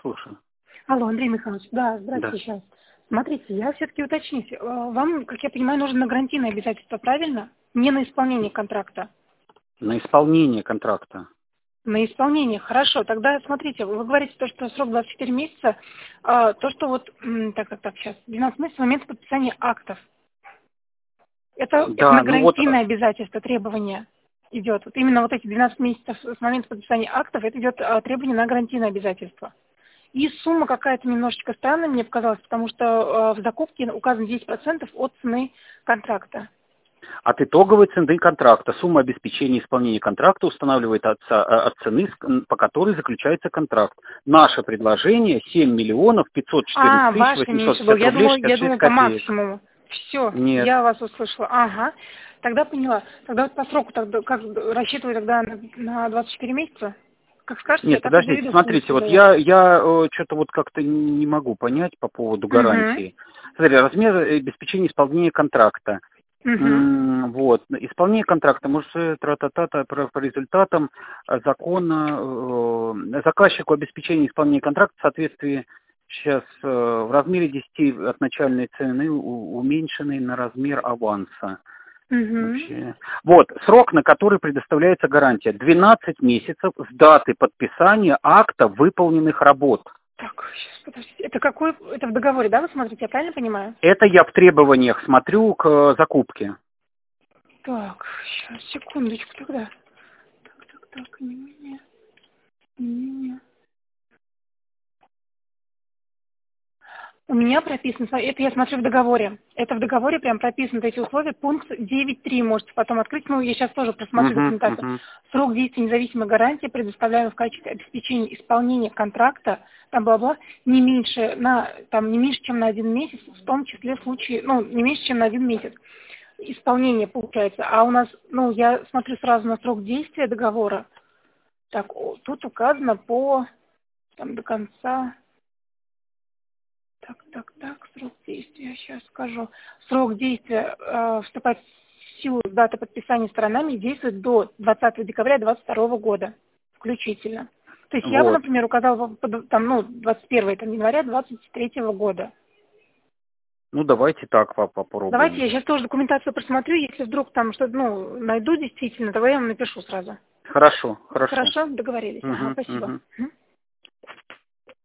слушаю. Алло, Андрей Михайлович, да, Да. здравствуйте, сейчас. Смотрите, я все-таки уточнюсь. Вам, как я понимаю, нужно на гарантийное обязательство, правильно? Не на исполнение контракта. На исполнение контракта. На исполнение, хорошо. Тогда смотрите, вы говорите то, что срок 24 месяца, то, что вот, так, сейчас, 12 месяцев с момента подписания актов. Это Да, на ну вот, гарантийное обязательство требование идет. Вот именно вот эти 12 месяцев с момента подписания актов, это идет требование на гарантийное обязательство. И сумма какая-то немножечко странная мне показалась, потому что в закупке указано 10% от цены контракта. от итоговой цены контракта сумма обеспечения исполнения контракта устанавливается от цены, по которой заключается контракт. Наше предложение 7 миллионов 514 тысяч Ваш имеешь в виду. 860 рублей Я 66 думала по копеек. максимуму. Все, Нет. я вас услышала. Ага. Тогда поняла. Тогда вот по сроку тогда, как рассчитываю тогда на 24 месяца? Как скажете, я Нет, так и подождите, заведу, в смотрите, принципе, вот заявку. я что-то вот как-то не могу понять по поводу Угу. гарантии. Смотри, размер обеспечения исполнения контракта. Угу. Вот. Исполнение контракта может тра-та-та-та, по результатам закона заказчику обеспечения исполнения контракта в соответствии сейчас в размере 10 от начальной цены, уменьшенной на размер аванса. Угу. Вообще. Вот, срок, на который предоставляется гарантия. 12 месяцев с даты подписания акта выполненных работ. Так, сейчас, подождите. Это какой? Это в договоре, да, вы смотрите, я правильно понимаю? Это я в требованиях смотрю к закупке. Так, сейчас, секундочку тогда. Так, не мне. У меня прописано, это я смотрю в договоре. Это в договоре прям прописаны эти условия. Пункт 9.3 можете потом открыть. Ну, я сейчас тоже просмотрю Мгм, документацию. мгм. Срок действия независимой гарантии, предоставляемый в качестве обеспечения исполнения контракта, там бла-бла, не меньше, чем на 1 месяц, в том числе в случае, не меньше, чем на 1 месяц исполнение получается. А у нас, я смотрю сразу на срок действия договора. Так, тут указано до конца. Так, срок действия, сейчас скажу. Срок действия вступает в силу с даты подписания сторонами и действует до 20 декабря 2022 года включительно. То есть я бы, Вот. например, указала 21 января 2023 года. Ну, давайте так Давайте попробуем. я сейчас тоже документацию просмотрю, если вдруг там что-то, найду действительно, то я вам напишу сразу. Хорошо, хорошо. Хорошо, договорились. Ага, Мгм, спасибо. мгм. Мгм.